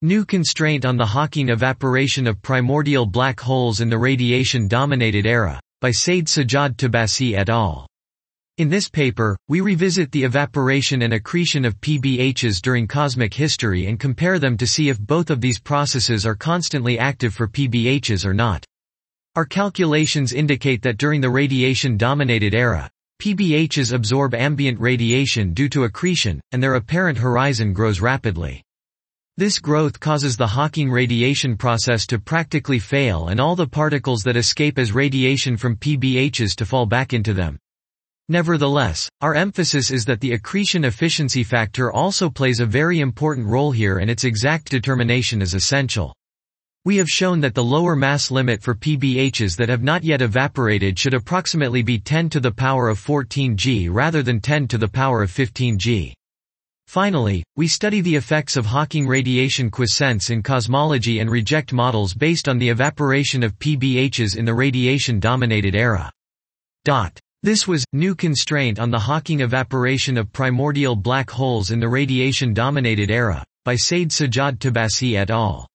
New constraint on the Hawking evaporation of primordial black holes in the radiation-dominated era, by Said Sajjad Tabasi et al. In this paper, we revisit the evaporation and accretion of PBHs during cosmic history and compare them to see if both of these processes are constantly active for PBHs or not. Our calculations indicate that during the radiation-dominated era, PBHs absorb ambient radiation due to accretion, and their apparent horizon grows rapidly. This growth causes the Hawking radiation process to practically fail and all the particles that escape as radiation from PBHs to fall back into them. Nevertheless, our emphasis is that the accretion efficiency factor also plays a very important role here and its exact determination is essential. We have shown that the lower mass limit for PBHs that have not yet evaporated should approximately be 10 to the power of 14 g rather than 10 to the power of 15 g. Finally, we study the effects of Hawking radiation quiescence in cosmology and reject models based on the evaporation of PBHs in the radiation-dominated era. This was New Constraint on the Hawking Evaporation of Primordial Black Holes in the Radiation-Dominated Era, by Said Sajjad Tabasi et al.